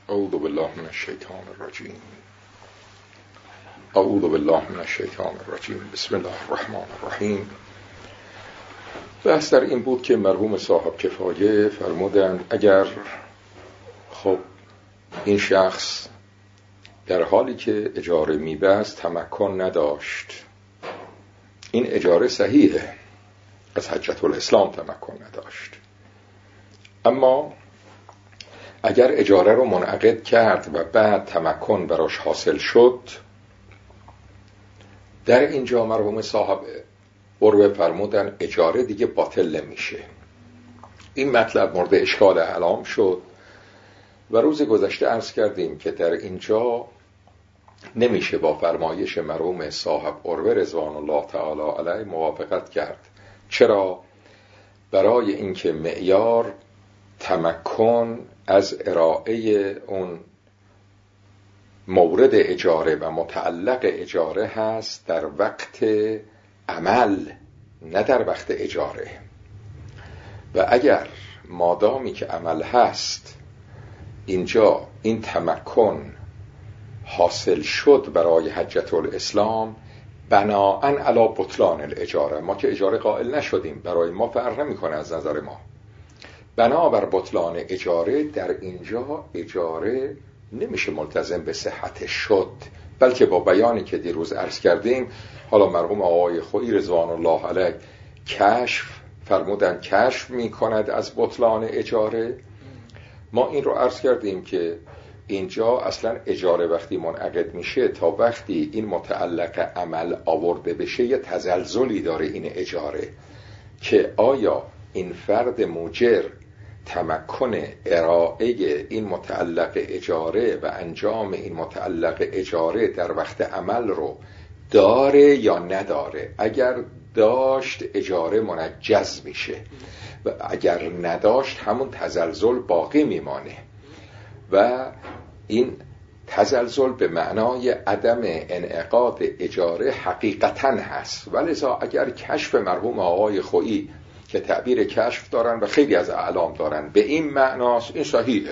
اعوذ بالله من الشیطان الرجیم. اعوذ بالله من الشیطان الرجیم. بسم الله الرحمن الرحیم. بحث در این بود که مرحوم صاحب کفایه فرمودند اگر خب این شخص در حالی که اجاره میبست تمکن نداشت، این اجاره صحیحه، از حجة الاسلام تمکن نداشت، اما اگر اجاره رو منعقد کرد و بعد تمکن براش حاصل شد، در اینجا مرحوم صاحب عروه فرمودن اجاره دیگه باطل نمیشه. این مطلب مورد اشکال اعلام شد و روز گذشته عرض کردیم که در اینجا نمیشه با فرمایش مرحوم صاحب عروه رضوان الله تعالی علیه موافقت کرد. چرا؟ برای اینکه معیار تمکن از ارائه اون مورد اجاره و متعلق اجاره هست در وقت عمل، نه در وقت اجاره. و اگر مادامی که عمل هست اینجا این تمکن حاصل شد برای حجة الاسلام، بناءً علی بطلان الاجاره، ما که اجاره قائل نشدیم، برای ما فرق نمیکنه از نظر ما، بنابر بطلان اجاره در اینجا اجاره نمیشه ملتزم به صحتش شد، بلکه با بیانی که دیروز عرض کردیم، حالا مرحوم آقای خویی رضوان الله علیه کشف فرمودن کشف میکند از بطلان اجاره. ما این رو عرض کردیم که اینجا اصلا اجاره وقتی منعقد میشه تا وقتی این متعلق عمل آورده بشه یه تزلزلی داره این اجاره، که آیا این فرد مجر تمکن ارائه این متعلق اجاره و انجام این متعلق اجاره در وقت عمل رو داره یا نداره. اگر داشت اجاره منجز میشه و اگر نداشت همون تزلزل باقی میمانه و این تزلزل به معنای عدم انعقاد اجاره حقیقتاً هست. ولذا اگر کشف مرحوم آقای خویی که تعبیر کشف دارن و خیلی از اعلام دارن به این معناست، این صحیحه،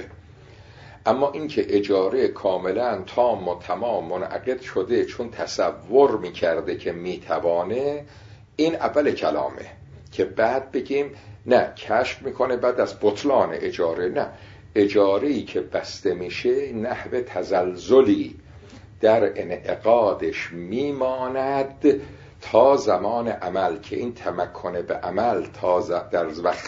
اما این که اجاره کاملا تام و تمام منعقد شده چون تصور میکرده که میتوانه، این اول کلامه که بعد بگیم نه کشف میکنه بعد از بطلان اجاره. نه، اجاره‌ای که بسته میشه نحو تزلزلی در انعقادش میماند تا زمان عمل، که این تمکن به عمل تا در وقت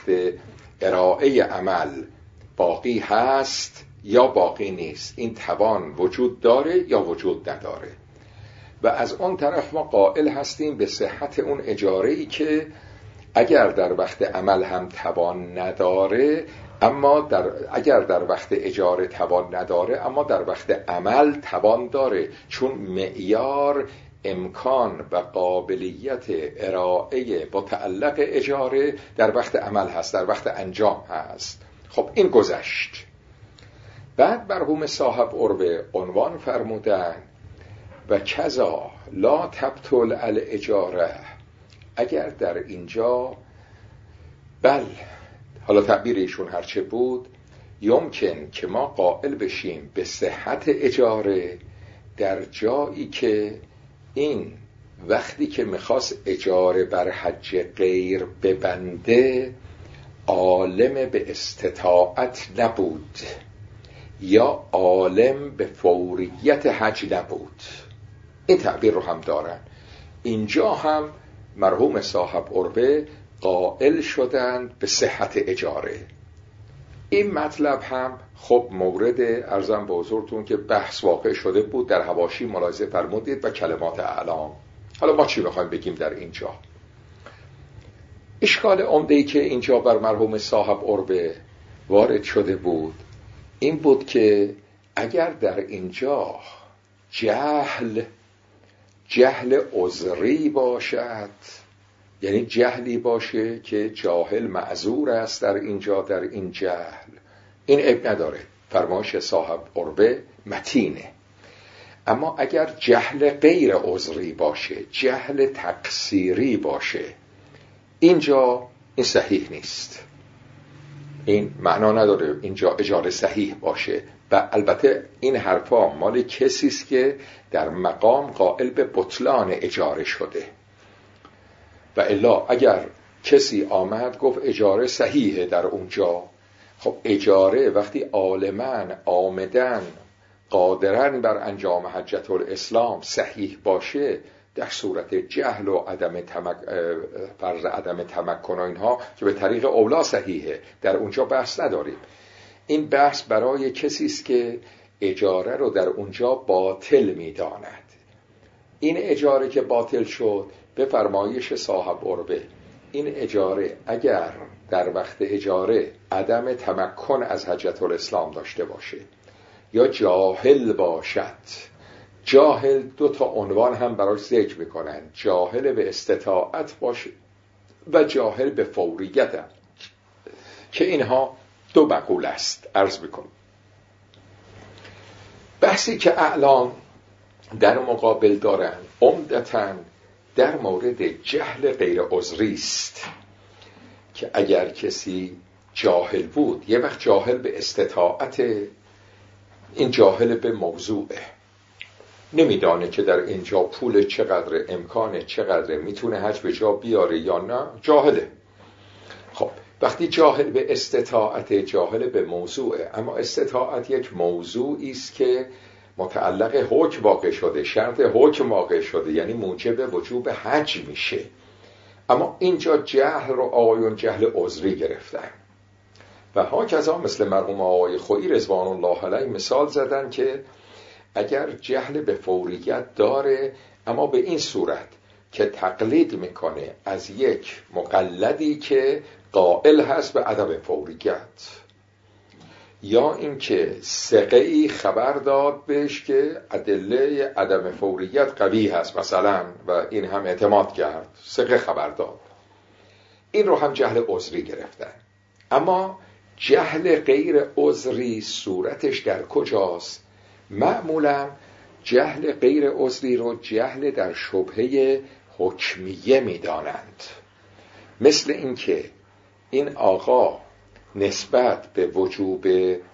ارائه عمل باقی هست یا باقی نیست، این توان وجود داره یا وجود نداره. و از اون طرف ما قائل هستیم به صحت اون اجاره‌ای که اگر در وقت عمل هم توان نداره، اما اگر در وقت اجاره توان نداره اما در وقت عمل توان داره، چون معیار امکان و قابلیت ارائه متعلق اجاره در وقت عمل هست، در وقت انجام هست. خب این گذشت. بعد مرحوم صاحب عروه عنوان فرمودن و کذا لا تبطل الاجاره. اگر در اینجا حالا تعبیر ایشون هرچه بود، یمکن که ما قائل بشیم به صحت اجاره در جایی که این وقتی که میخواست اجاره بر حج غیر ببنده عالم به استطاعت نبود یا عالم به فوریت حج نبود. این تعبیر رو هم دارن. اینجا هم مرحوم صاحب عروه قائل شدند به صحت اجاره. این مطلب هم خب مورد عرضم به حضورتون که بحث واقع شده بود، در حواشی ملاحظه فرمودید و کلمات اعلام. حالا ما چی میخوایم بگیم در اینجا؟ اشکال عمده‌ای که اینجا بر مرحوم صاحب عروه وارد شده بود این بود که اگر در اینجا جهل عذری باشد، یعنی جهلی باشه که جاهل معذور است در اینجا، در این جهل، این عیب نداره، فرمایش صاحب عروه متینه. اما اگر جهل غیر عذری باشه، جهل تقصیری باشه، اینجا این صحیح نیست. این معنا نداره اینجا اجاره صحیح باشه. و البته این حرفا مال کسی است که در مقام قائل به بطلان اجاره شده. و الا اگر کسی آمد گفت اجاره صحیحه در اونجا، خب اجاره وقتی عالماً آمدن قادرن بر انجام حجت الاسلام صحیح باشه، در صورت جهل و فرض عدم تمکن و اینها که به طریق اولا صحیحه، در اونجا بحث نداریم. این بحث برای کسی است که اجاره رو در اونجا باطل می‌داند. این اجاره که باطل شد به فرمایش صاحب عربه، این اجاره اگر در وقت اجاره عدم تمکن از حجت الاسلام داشته باشه یا جاهل باشد، جاهل دو تا عنوان هم براش ذکر میکنن، جاهل به استطاعت باشه و جاهل به فوریت هم. که اینها دو مقوله است. عرض میکنم بحثی که اعلام در مقابل دارن عمدتاً در مورد جهل غیر عذری است، که اگر کسی جاهل بود، یه وقت جاهل به استطاعت، این جاهل به موضوعه، نمیدانه که در اینجا پول چقدر، امکان چقدر، میتونه حج به جا بیاره یا نه، جاهله. خب وقتی جاهل به استطاعت، جاهل به موضوعه، اما استطاعت یک موضوعی است که متعلق حکم واقع شده، شرط حکم واقع شده، یعنی موجب وجوب حج میشه. اما اینجا جهل رو آقایون جهل عذری گرفتن و هاکذا مثل مرحوم آقای خویی رضوان الله علیه مثال زدن که اگر جهل به فوریت داره اما به این صورت که تقلید میکنه از یک مقلدی که قائل هست به عدم فوریت، یا اینکه ثقه‌ای خبر داد بهش که ادله عدم فوریت قوی هست مثلا و این هم اعتماد کرد، ثقه خبر داد، این رو هم جهل عذری گرفتن. اما جهل غیر عذری صورتش در کجاست؟ معمولا جهل غیر عذری رو جهل در شبهه حکمیه می‌دانند. مثل اینکه این آقا نسبت به وجوب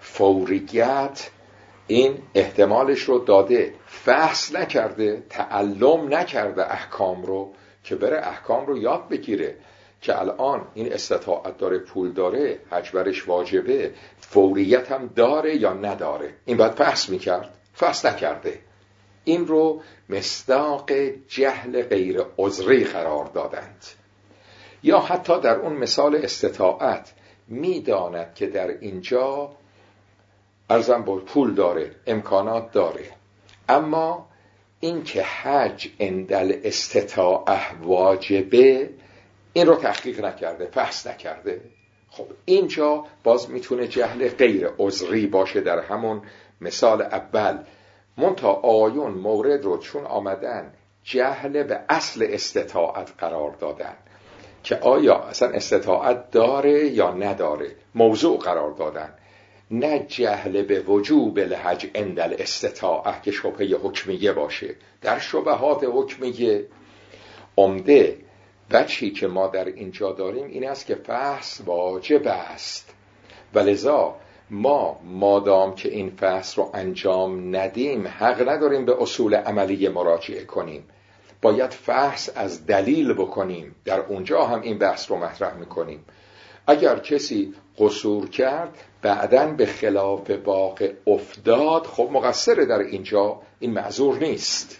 فوریت این احتمالش رو داده، فحص نکرده، تعلم نکرده احکام رو که بره احکام رو یاد بگیره که الان این استطاعت داره، پول داره، حج برش واجبه، فوریت هم داره یا نداره، این باید فحص میکرد، فحص نکرده. این رو مصداق جهل غیر عذری قرار دادند. یا حتی در اون مثال استطاعت میداند که در اینجا ارزم با پول داره، امکانات داره، اما این که حج اندل استطاعه واجبه این رو تحقیق نکرده، فحص نکرده. خب اینجا باز میتونه جهل غیر عذری باشه در همون مثال اول. منتها آیون مورد رو چون آمدن جهل به اصل استطاعت قرار دادن که آیا اصلا استطاعت داره یا نداره، موضوع قرار دادن، نه جهل به وجوب الحج اندل استطاعه که شبهه حکمیه باشه. در شبهات حکمیه عمده وجهی که ما در اینجا داریم این است که فحص واجب است، ولذا ما مادام که این فحص رو انجام ندیم حق نداریم به اصول عملی مراجعه کنیم، باید فحص از دلیل بکنیم. در اونجا هم این بحث رو مطرح میکنیم. اگر کسی قصور کرد بعداً به خلاف واقع افتاد، خب مقصر در اینجا، این معذور نیست.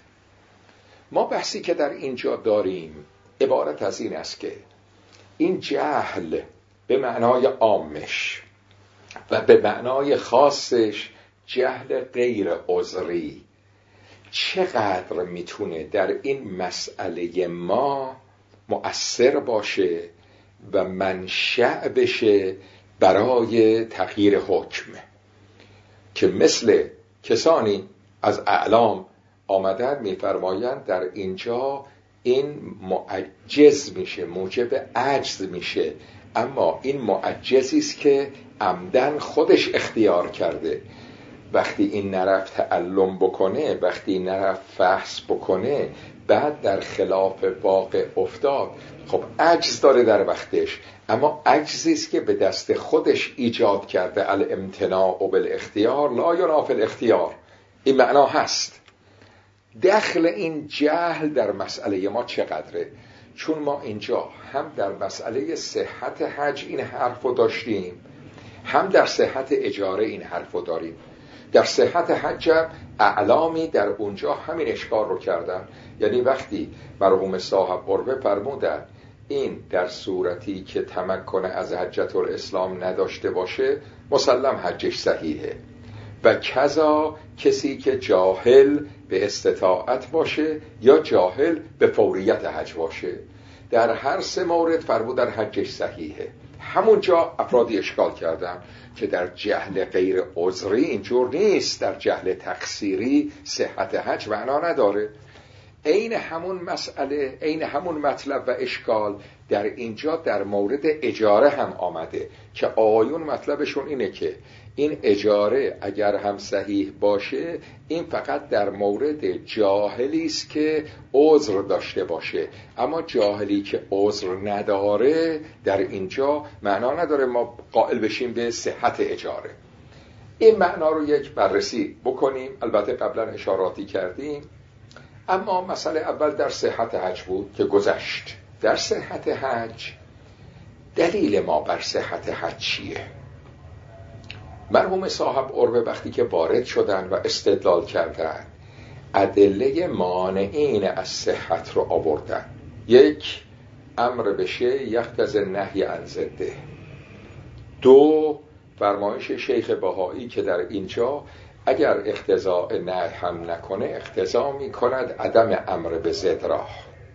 ما بحثی که در اینجا داریم عبارت از این است که این جهل به معنای عامش و به معنای خاصش جهل غیر عذری چقدر میتونه در این مسئله ما مؤثر باشه و منشأ بشه برای تغییر حکم، که مثل کسانی از اعلام آمدن میفرمایند در اینجا این معجز میشه، موجب عجز میشه، اما این معجزی است که عمدن خودش اختیار کرده. وقتی این نرفت تعلم بکنه، وقتی این نرفت فحص بکنه، بعد در خلاف واقع افتاد، خب عجز داره در وقتش، اما عجزی است که به دست خودش ایجاد کرده. الامتناع بالاختیار لا ینافی الاختیار. این معنا هست. دخل این جهل در مسئله ما چقدره؟ چون ما اینجا هم در مسئله صحت حج این حرفو داشتیم، هم در صحت اجاره این حرفو داریم. در صحت حج اعلامی در اونجا همین اشکال رو کردن. یعنی وقتی مرحوم صاحب قربه فرمودن این در صورتی که تمکن از حجت الاسلام نداشته باشه مسلم حجش صحیحه، و کذا کسی که جاهل به استطاعت باشه یا جاهل به فوریت حج باشه، در هر سه مورد فرمودن حجش صحیحه. همونجا افرادی اشکال کردن که در جهل غیر عذری اینجور نیست، در جهل تقصیری صحت حج معنا نداره. عین همون مسئله، عین همون مطلب و اشکال در اینجا در مورد اجاره هم آمده که آیون مطلبشون اینه که این اجاره اگر هم صحیح باشه این فقط در مورد جاهلی است که عذر داشته باشه، اما جاهلی که عذر نداره در اینجا معنا نداره ما قائل بشیم به صحت اجاره. این معنا رو یک بررسی بکنیم. البته قبلا اشاراتی کردیم، اما مسئله اول در صحت حج بود که گذشت. در صحت حج دلیل ما بر صحت حج چیه؟ مرحوم صاحب قربه وقتی که وارد شدن و استدلال کردن ادله مانعین از صحت رو آوردن. یک، امر به شیء یقتضی النهی عن ضده. دو، فرمایش شیخ بهایی که در اینجا اگر اقتضاء نهی هم نکنه اقتضا می کند عدم امر به ضد را.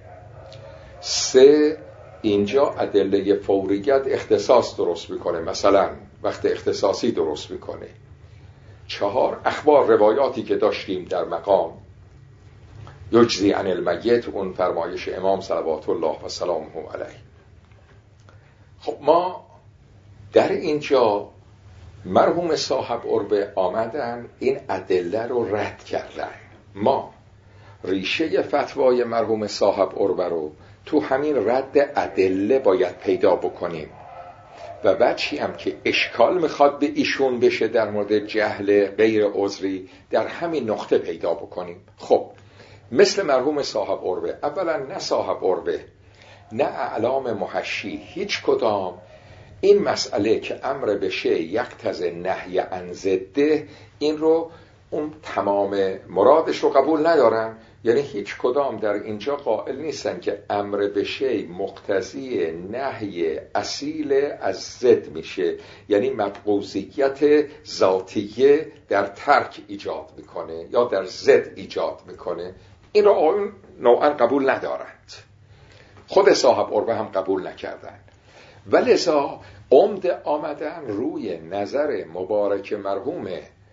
سه، اینجا ادله فوریت اختصاص درست میکنه، مثلا وقت اختصاصی درست میکنه. چهار، اخبار روایاتی که داشتیم در مقام یجزی عن المیت، اون فرمایش امام صلوات الله و سلامه علیه. خب ما در اینجا مرحوم صاحب قربه آمدن این ادله رو رد کردن. ما ریشه فتوای مرحوم صاحب قربه رو تو همین رد ادله باید پیدا بکنیم و وجهی هم که اشکال میخواد به ایشون بشه در مورد جهل غیر عذری در همین نقطه پیدا بکنیم. خب مثل مرحوم صاحب قربه، اولا نه صاحب قربه نه اعلام محشی هیچ کدام این مسئله که امر به شیء یقتضی نهی عن ضده این رو اون تمام مرادش رو قبول ندارن. یعنی هیچ کدام در اینجا قائل نیستن که امر به شیء مقتضی نهی اصیل از ضد میشه، یعنی مبغوضیت ذاتیه در ترک ایجاد میکنه یا در ضد ایجاد میکنه. این رو آیون نوعا قبول ندارند، خود صاحب قربه هم قبول نکردن. ولذا عمده آمدن روی نظر مبارک مرحوم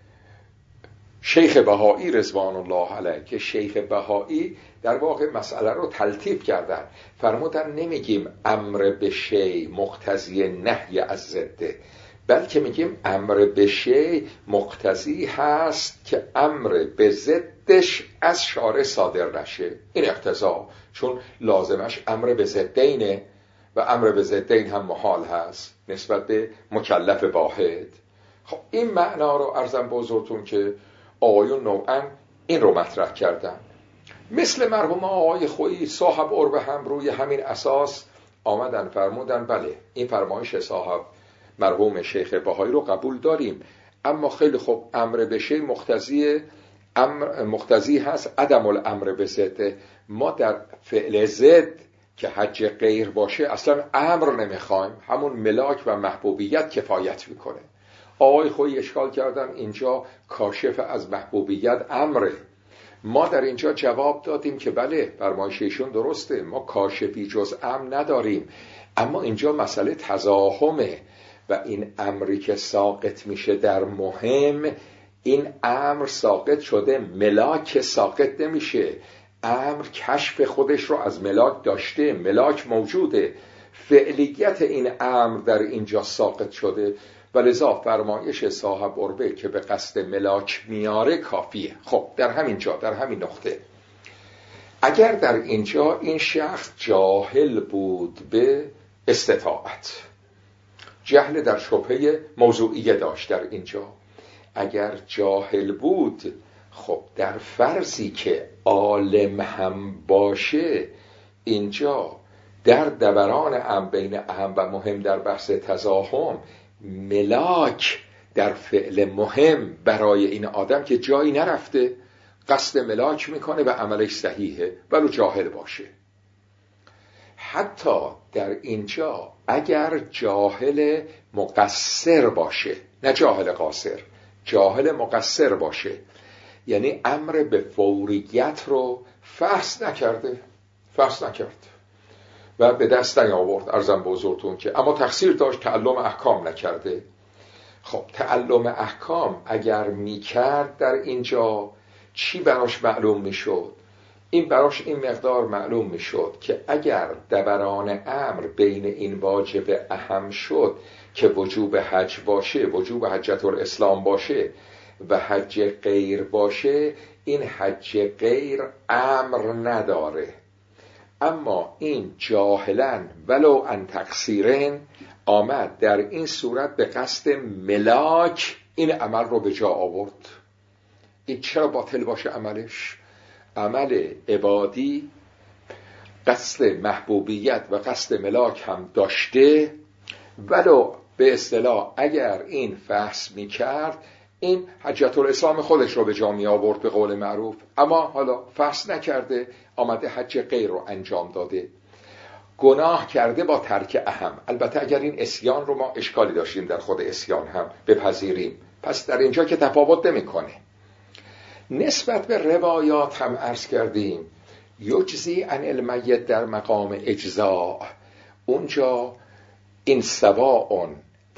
شیخ بهایی رضوان الله علیه که شیخ بهایی در واقع مسئله رو تلطیف کردن، فرمودن نمیگیم امر به شیء مقتضی نهی از ضده، بلکه میگیم امر به شیء مقتضی هست که امر به ضدش از شارع صادر نشه. این اقتضا، چون لازمش امر به ضدینه و امر به ضدین هم محال هست نسبت به مکلف واحد. خب این معنا رو عرضم به حضورتون که آقایون نوعا این رو مطرح کردن. مثل مرحوم آقای خویی صاحب قربه هم روی همین اساس آمدن فرمودن بله این فرمایش صاحب مرحوم شیخ بهایی رو قبول داریم، اما خیلی خوب امر به شیء مقتضی هست عدم الامر به ضد. ما در فعل ضد که حج غیر باشه اصلا امر نمیخوایم، همون ملاک و محبوبیت کفایت میکنه. آقای خویی اشکال کردن اینجا کاشف از محبوبیت امره. ما در اینجا جواب دادیم که بله فرمایششون درسته، ما کاشفی جز امر نداریم، اما اینجا مسئله تزاحمه و این امری که ساقط میشه در مهم، این امر ساقط شده ملاک ساقط نمیشه. امر کشف خودش رو از ملاک داشته، ملاک موجوده، فعلیت این امر در اینجا ساقط شده، ولذا فرمایش صاحب قربه که به قصد ملاک میاره کافیه. خب در همین جا، در همین نقطه، اگر در اینجا این شخص جاهل بود به استطاعت. جهل در شبهه موضوعیه داشت در اینجا. اگر جاهل بود، خب در فرضی که عالم هم باشه، اینجا در دوران بین اهم و مهم در بحث تزاحم، ملاک در فعل مهم برای این آدم که جایی نرفته قصد ملاک میکنه و عملش صحیحه ولو جاهل باشه. حتی در اینجا اگر جاهل مقصر باشه، نه جاهل قاصر، جاهل مقصر باشه، یعنی امر به فوریت رو فحص نکرد و به دست نیاورد، عرضم به حضورتون که اما تقصیر داشت، تعلم احکام نکرده. خب تعلم احکام اگر میکرد در اینجا چی براش معلوم میشد؟ این براش این مقدار معلوم میشد که اگر دوران امر بین این واجب اهم شد که وجوب حج باشه، وجوب حجت الاسلام باشه و حج غیر باشه، این حج غیر امر نداره. اما این جاهلاً ولو ان تقصیرن آمد در این صورت به قصد ملاک این عمل رو به جا آورد. این چرا باطل باشه عملش؟ عمل عبادی قصد محبوبیت و قصد ملاک هم داشته، ولو به اصطلاح اگر این فحص می کرد این حجت الاسلام خودش رو به جا می آورد به قول معروف، اما حالا فحص نکرده، آمده حج غیر رو انجام داده، گناه کرده با ترک اهم. البته اگر این عصیان رو ما اشکالی داشتیم در خود عصیان هم بپذیریم، پس در اینجا که تفاوت نمی‌کنه. نسبت به روایات هم عرض کردیم یجزی عن المیت در مقام اجزاء، اونجا این سواء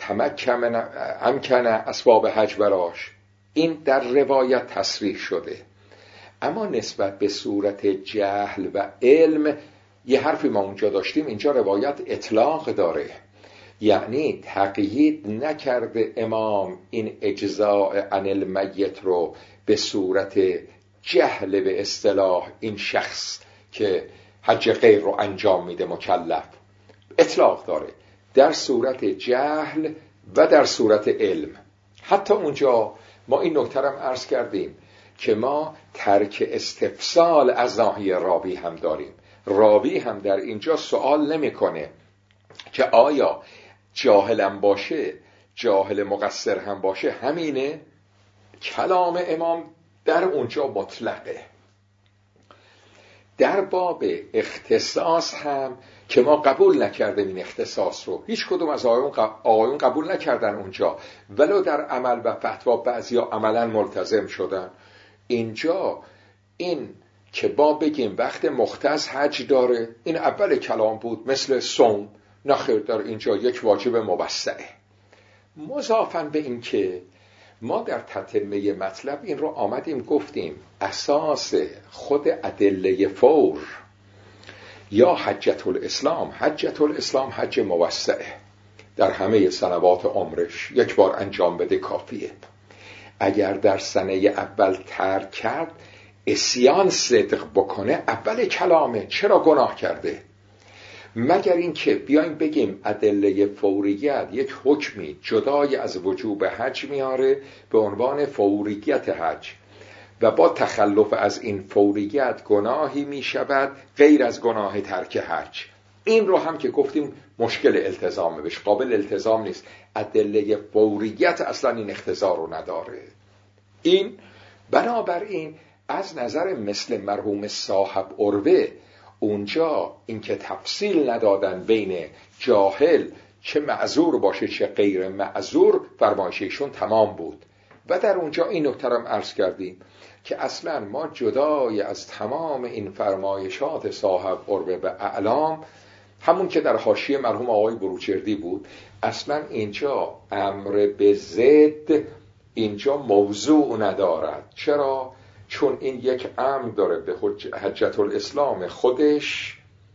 امکن اسباب حج براش، این در روایت تصریح شده. اما نسبت به صورت جهل و علم یه حرفی ما اونجا داشتیم، اینجا روایت اطلاق داره، یعنی تقیید نکرده امام این اجزاء عن المیت رو به صورت جهل به اصطلاح این شخص که حج غیر رو انجام میده مکلف، اطلاق داره در صورت جهل و در صورت علم. حتی اونجا ما این نکته هم عرض کردیم که ما ترک استفسال از ناحیه راوی هم داریم. راوی هم در اینجا سوال نمیکنه که آیا جاهلم باشه، جاهل مقصر هم باشه همینه. کلام امام در اونجا مطلقه. در باب اختصاص هم که ما قبول نکردیم این اختصاص رو، هیچ کدوم از آقایون قبول نکردن اونجا، ولو در عمل و فتوا بعضیا عملا ملتزم شدن. اینجا این که با بگیم وقت مختص حج داره، این اول کلام بود مثل صوم، نخیر، در اینجا یک واجب موسعه. مضافاً به این که ما در تتمه مطلب این رو آمدیم گفتیم اساس خود ادله فور یا حجت الاسلام حج موسعه، در همه سنوات عمرش یک بار انجام بده کافیه. اگر در سنه اول ترک کرد، عصیان صدق بکنه، اول کلامه، چرا گناه کرده؟ مگر این که بیایم بگیم ادله فوریت یک حکمی جدای از وجوب حج میاره به عنوان فوریت حج و با تخلف از این فوریت گناهی میشود غیر از گناه ترک حج. این رو هم که گفتیم مشکل التزامه، بهش قابل التزام نیست. ادله فوریت اصلا این اقتضا رو نداره. این بنابراین از نظر مثل مرحوم صاحب عروه اونجا این که تفصیل ندادن بین جاهل چه معذور باشه چه غیر معذور، فرمایششون تمام بود. و در اونجا این نکته هم عرض کردیم که اصلا ما جدای از تمام این فرمایشات صاحب عروه و اعلام، همون که در حاشیه مرحوم آقای بروجردی بود، اصلا اینجا امر به ضد اینجا موضوع ندارد. چرا؟ چون این یک امر داره به حجت الاسلام خودش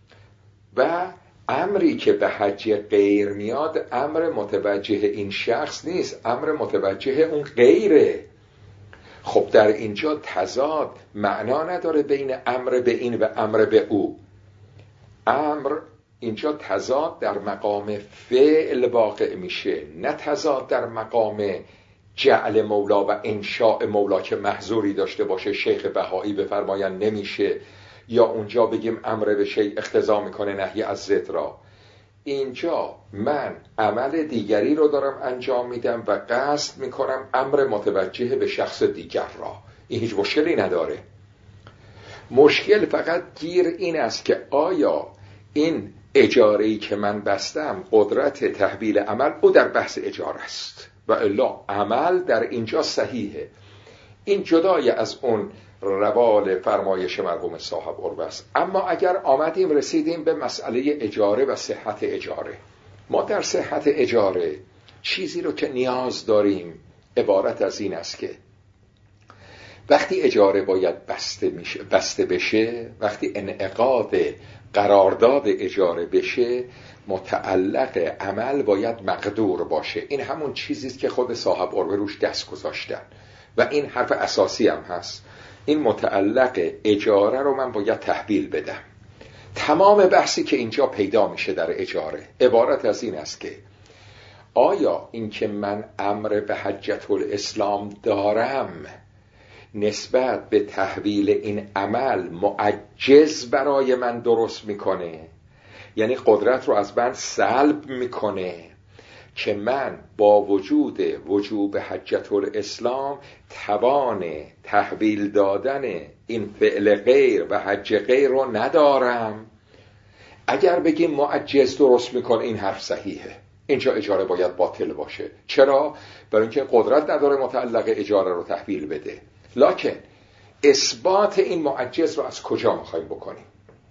و امری که به حج غیر میاد امر متوجه این شخص نیست، امر متوجه اون غیره. خب در اینجا تضاد معنا نداره بین امر به این و امر به او. امر اینجا تضاد در مقام فعل واقع میشه، نه تضاد در مقام جعل مولا و انشاء مولا که محظوری داشته باشه شیخ بهایی بفرمایند نمیشه، یا اونجا بگیم امر به شیء اقتضا میکنه نهی از ضد را. اینجا من عمل دیگری رو دارم انجام میدم و قصد میکنم امر متوجه به شخص دیگر را. این هیچ مشکلی نداره. مشکل فقط گیر این است که آیا این اجاره‌ای که من بستم قدرت تحویل عمل او در بحث اجاره است و الا عمل در اینجا صحیحه. این جدای از اون روال فرمایش مرحوم صاحب عروه است. اما اگر آمدیم رسیدیم به مسئله اجاره و صحت اجاره، ما در صحت اجاره چیزی رو که نیاز داریم عبارت از این است که وقتی اجاره باید بسته بشه، وقتی انعقاد قرارداد اجاره بشه، متعلق عمل باید مقدور باشه. این همون چیزیست که خود صاحب عروه روش دست گذاشتن و این حرف اساسی هم هست. این متعلق اجاره رو من باید تحویل بدم. تمام بحثی که اینجا پیدا میشه در اجاره عبارت از این است که آیا این که من امر به حجة الاسلام دارم نسبت به تحویل این عمل معجز برای من درست میکنه، یعنی قدرت رو از من سلب میکنه که من با وجوب حجة الاسلام توان تحویل دادن این فعل غیر و حج غیر رو ندارم. اگر بگیم معجز درست میکنه این حرف صحیحه، اینجا اجاره باید باطل باشه. چرا؟ برای اینکه قدرت نداره متعلق اجاره رو تحویل بده. لکن اثبات این معجز رو از کجا میخوایم بکنیم؟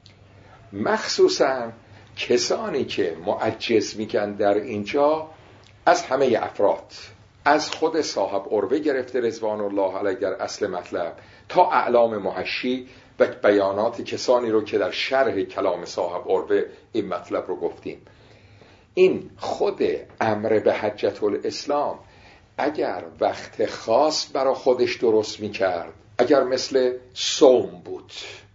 مخصوصا کسانی که معجز میگن در اینجا از همه افراد، از خود صاحب عروه گرفته رضوان الله علیه در اصل مطلب تا اعلام محشی و بیانات کسانی رو که در شرح کلام صاحب عروه این مطلب رو گفتیم. این خود امر به حجة الاسلام اگر وقت خاص برای خودش درست میکرد، اگر مثل صوم بود،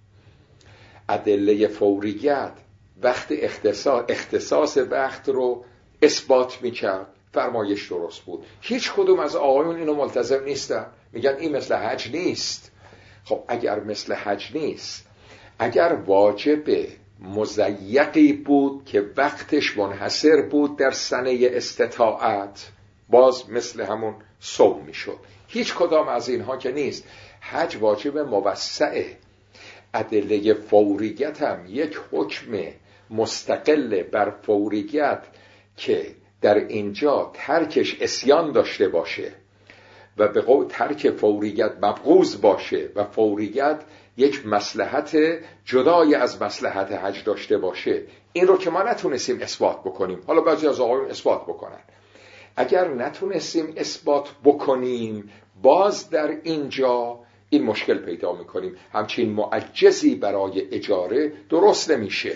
ادله فوریت وقت اختصاص وقت رو اثبات میکرد، فرمایش درست بود. هیچ کدوم از آقایون اینو ملتزم نیستن، میگن این مثل حج نیست. خب اگر مثل حج نیست، اگر واجب مضیقی بود که وقتش منحصر بود در سنه استطاعت، باز مثل همون صوم میشد. هیچ کدام از اینها که نیست. حج واجب موسعه. ادله فوریت هم یک حکم مستقل بر فوریت که در اینجا ترکش عصیان داشته باشه و به قول ترک فوریت مبغوض باشه و فوریت یک مصلحت جدای از مصلحت حج داشته باشه، این رو که ما نتونستیم اثبات بکنیم. حالا بعضی از آقایون اثبات بکنن. اگر نتونستیم اثبات بکنیم، باز در اینجا این مشکل پیدا میکنیم. همچین معجزی برای اجاره درست نمیشه.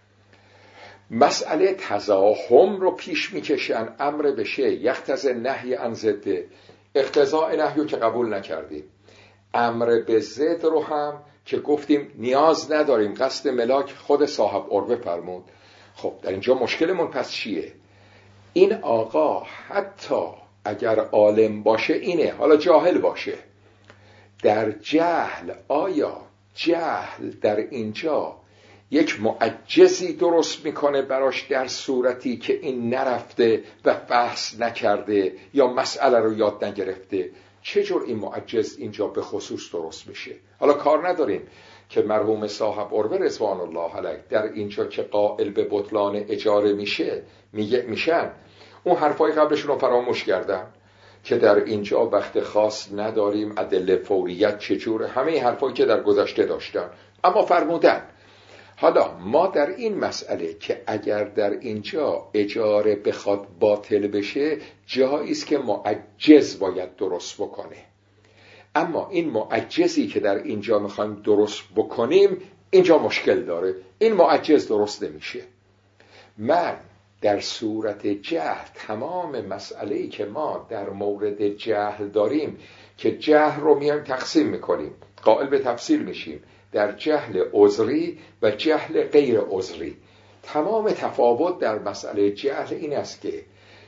مسئله تزاحم رو پیش میکشن. امر بشه یقتضی نهی عن ضده، اقتضاء نهیو که قبول نکردیم. امر به ضد رو هم که گفتیم نیاز نداریم، قصد ملاک خود صاحب عروه فرمود. خب در اینجا مشکلمون پس چیه؟ این آقا حتی اگر عالم باشه اینه، حالا جاهل باشه، در جهل، آیا جهل در اینجا یک معجزی درست میکنه براش در صورتی که این نرفته و بحث نکرده یا مسئله رو یاد نگرفته؟ چجور این معجز اینجا به خصوص درست میشه؟ حالا کار نداریم که مرحوم صاحب عروه رضوان الله علیه در اینجا که قائل به بطلان اجاره میشن، اون حرفای قبلشون رو فراموش کردن که در اینجا وقت خاص نداریم، ادله فوریت چجوره، همه حرفایی که در گذشته داشتن. اما فرمودن حالا ما در این مسئله که اگر در اینجا اجاره بخواد باطل بشه، جایی است که معجز باید درست بکنه. اما این معجزی که در اینجا میخوایم درست بکنیم اینجا مشکل داره. این معجز درست نمیشه. من در صورت جهل تمام مسئله‌ای که ما در مورد جهل داریم که جهل رو میایم تقسیم میکنیم، قائل به تفصیل میشیم در جهل عذری و جهل غیر عذری. تمام تفاوت در مسئله جهل این است که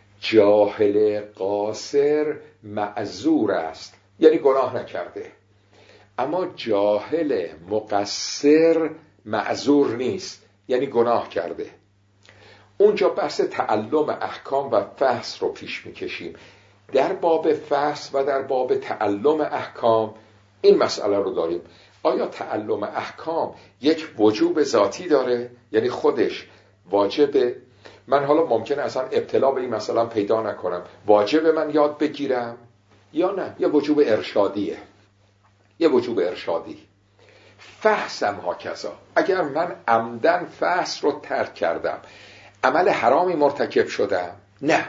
جاهل قاصر معذور است، یعنی گناه نکرده، اما جاهل مقصر معذور نیست، یعنی گناه کرده. اونجا بحث تعلم احکام و فحص رو پیش میکشیم. در باب فحص و در باب تعلم احکام این مسئله رو داریم. آیا تعلم احکام یک وجوب ذاتی داره؟ یعنی خودش واجبه؟ من حالا ممکنه اصلا ابتلا به این مثلا پیدا نکنم، واجبه من یاد بگیرم یا نه؟ یه وجوب ارشادیه، یه وجوب ارشادی. فحصم ها کذا. اگر من عمدن فحص رو ترک کردم، عمل حرامی مرتکب شدم؟ نه.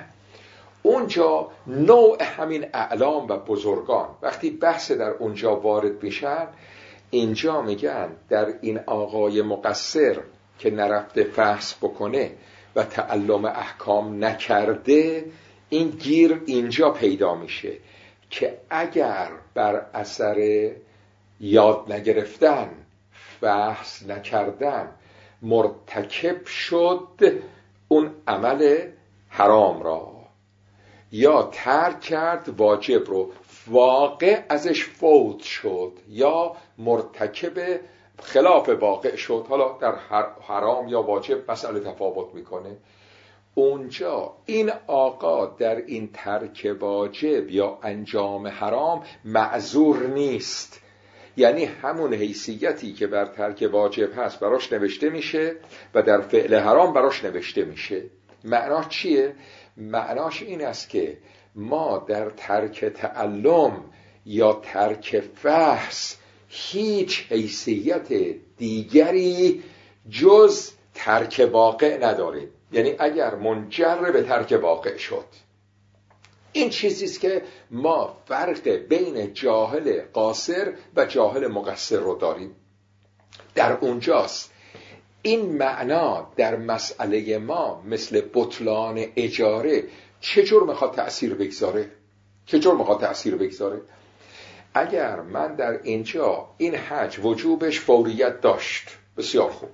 اونجا نوع همین اعلام و بزرگان وقتی بحث در اونجا وارد میشن، اینجا میگن در این آقای مقصر که نرفته فحص بکنه و تعلم احکام نکرده، این گیر اینجا پیدا میشه که اگر بر اثر یاد نگرفتن، فحص نکردن مرتکب شد اون عمل حرام را، یا ترک کرد واجب رو، واقع ازش فوت شد یا مرتکب خلاف واقع شد، حالا در حرام یا واجب مسئله تفاوت میکنه، اونجا این آقا در این ترک واجب یا انجام حرام معذور نیست. یعنی همون حیثیتی که بر ترک واجب هست براش نوشته میشه و در فعل حرام براش نوشته میشه. معناش چیه؟ معناش این است که ما در ترک تعلم یا ترک فحص هیچ حیثیت دیگری جز ترک واقع نداریم. یعنی اگر منجر به ترک واقع شد، این چیزیست که ما فرق بین جاهل قاصر و جاهل مقصر رو داریم. در اونجاست این معنا در مسئله ما مثل بطلان اجاره چجور میخواد تأثیر بگذاره؟ چجور میخواد تأثیر بگذاره؟ اگر من در اینجا این حج وجوبش فوریت داشت، بسیار خوب،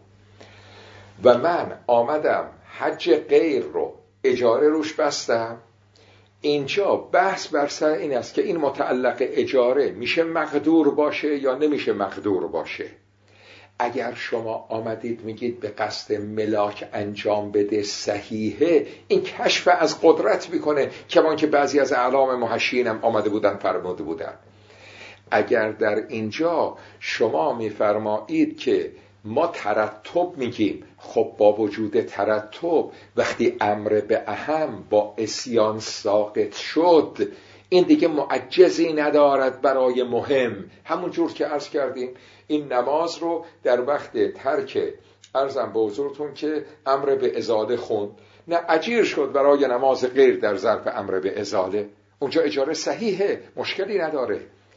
و من آمدم حج غیر رو اجاره روش بستم، اینجا بحث بر سر این است که این متعلق اجاره میشه مقدور باشه یا نمیشه مقدور باشه. اگر شما آمدید میگید به قصد ملاک انجام بده صحیحه، این کشف از قدرت میکنه، کمان که بعضی از اعلام محشین هم آمده بودن فرموده بودن. اگر در اینجا شما میفرمایید که ما ترتب میگیم، خب با وجود ترتب وقتی امر به اهم با عصیان ساقط شد، این دیگه معجزی ندارد برای مهم. همون جور که عرض کردیم این نماز رو در وقت ترک عرضم به حضورتون که امر به ازاله خوند، نه اجیر شد برای نماز غیر در ظرف امر به ازاله، اونجا اجاره صحیحه، مشکلی نداره.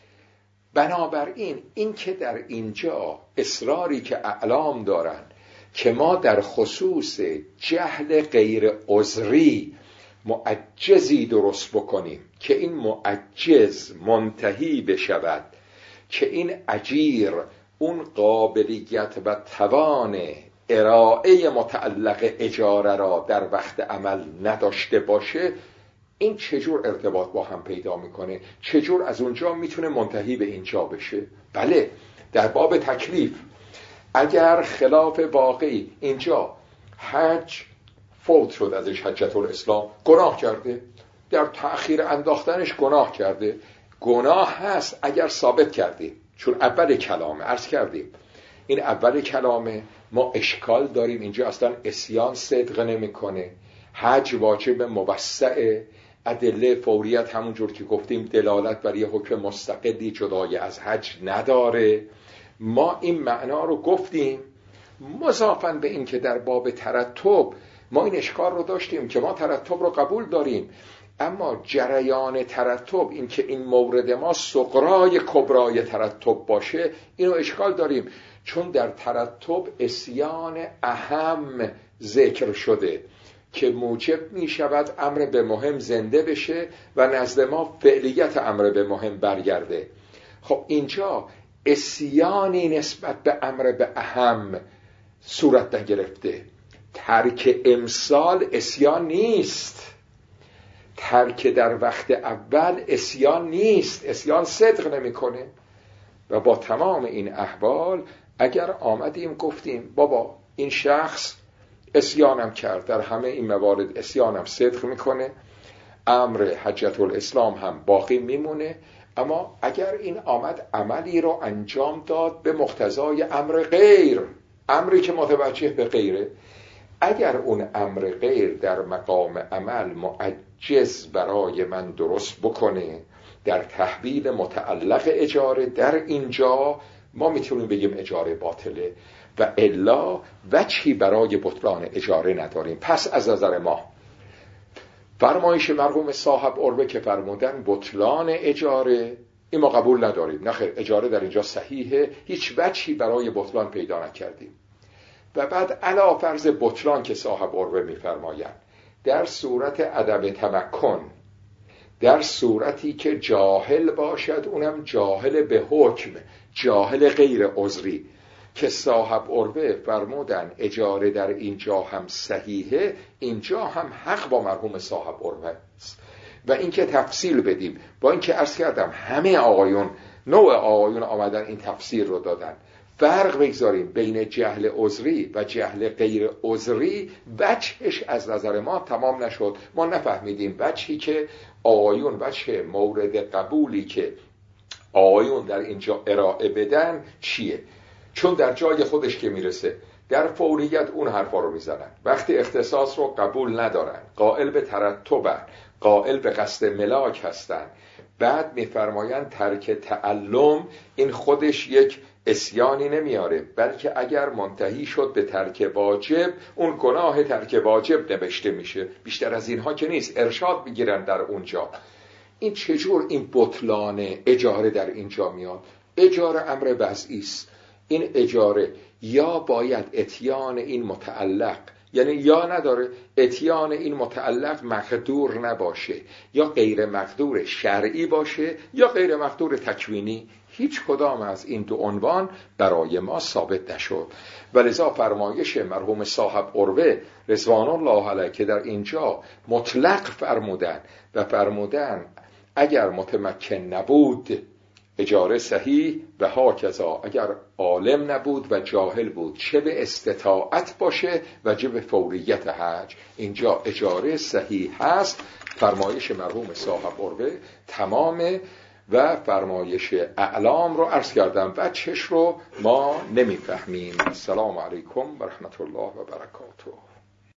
بنابراین این که در اینجا اصراری که اعلام دارن که ما در خصوص جهل غیر عذری معجزی درست بکنیم که این معجز منتهی بشود که این اجیر اون قابلیت و توان ارائه متعلق اجاره را در وقت عمل نداشته باشه، این چجور ارتباط با هم پیدا میکنه؟ چجور از اونجا میتونه منتهی به اینجا بشه؟ بله، در باب تکلیف اگر خلاف واقعی اینجا حج فوت شد ازش، حجت الاسلام گناه کرده، در تأخیر انداختنش گناه کرده، گناه هست اگر ثابت کردیم، چون اول کلامه عرض کردیم این اول کلامه ما اشکال داریم، اینجا اصلا عصیان صدق نمیکنه، حج واجب موسعه، ادله فوریت همونجور که گفتیم دلالت بر یه حکم مستقلی جدای از حج نداره. ما این معنا رو گفتیم، مضافاً به این که در باب ترتب ما این اشکال رو داشتیم که ما ترتب رو قبول داریم، اما جریان ترتب این که این مورد ما صغرای کبرای ترتب باشه، اینو اشکال داریم، چون در ترتب عصیان اهم ذکر شده که موجب می شود امر به مهم زنده بشه و نزد ما فعلیت امر به مهم برگرده. خب اینجا عصیانی نسبت به امر به اهم صورت نگرفته، ترک امسال اسیان نیست، ترک در وقت اول اسیان نیست، اسیان صدق نمیکنه. و با تمام این احوال اگر آمدیم گفتیم بابا این شخص اسیانم کرد، در همه این موارد اسیانم صدق میکنه، امر حجت الاسلام هم باقی میمونه، اما اگر این آمد عملی رو انجام داد به مقتضای امر غیر، امری که متوجه به غیره، اگر اون امر غیر در مقام عمل معجز برای من درست بکنه در تحویل متعلق اجاره، در اینجا ما میتونیم بگیم اجاره باطله و الا وجهی برای بطلان اجاره نداریم. پس از نظر ما فرمایش مرحوم صاحب عروه که فرمودن بطلان اجاره، این ما قبول نداریم. نخیر، اجاره در اینجا صحیحه، هیچ وجهی برای بطلان پیدا نکردیم. و بعد علی فرض بطلان که صاحب عروه میفرمایند در صورت عدم تمکن، در صورتی که جاهل باشد، اونم جاهل به حکم، جاهل غیر عذری، که صاحب عروه فرمودن اجاره در اینجا هم صحیحه، اینجا هم حق با مرحوم صاحب عروه است. و اینکه تفصیل بدیم، با اینکه عرض کردم همه آقایون، نوع آقایون آمدن این تفسیر رو دادن، فرق بگذاریم بین جهل عذری و جهل غیر عذری، وجهش از نظر ما تمام نشد. ما نفهمیدیم وجهی که آقایون، وجه مورد قبولی که آقایون در اینجا ارائه بدن چیه. چون در جای خودش که میرسه در فوریت اون حرفا رو میزنن، وقتی اختصاص رو قبول ندارن، قائل به ترتبن، قائل به قصد ملاک هستن، بعد میفرمایند ترک تعلم این خودش یک اسیانی نمیاره، بلکه اگر منتهی شد به ترک واجب، اون گناه ترک واجب نوشته میشه، بیشتر از اینها که نیست، ارشاد میگیرن در اونجا. این چجور این بطلان اجاره در اینجا میاد؟ اجاره امر وضعی است. این اجاره یا باید اتیان این متعلق، یعنی یا نداره اتیان این متعلق مقدور نباشه، یا غیر مقدور شرعی باشه، یا غیر مقدور تکوینی. هیچ کدام از این دو عنوان برای ما ثابت نشد. ولذا فرمایش مرحوم صاحب عروه رضوان الله علیه که در اینجا مطلق فرمودن و فرمودن اگر متمکن نبود اجاره صحیح، و هاکذا اگر عالم نبود و جاهل بود چه به استطاعت باشه و چه به فوریت حج، اینجا اجاره صحیح هست. فرمایش مرحوم صاحب عروه تمامه و فرمایش اعلام رو عرض کردم، وجهش رو ما نمیفهمیم. السلام علیکم و رحمت الله و برکاته.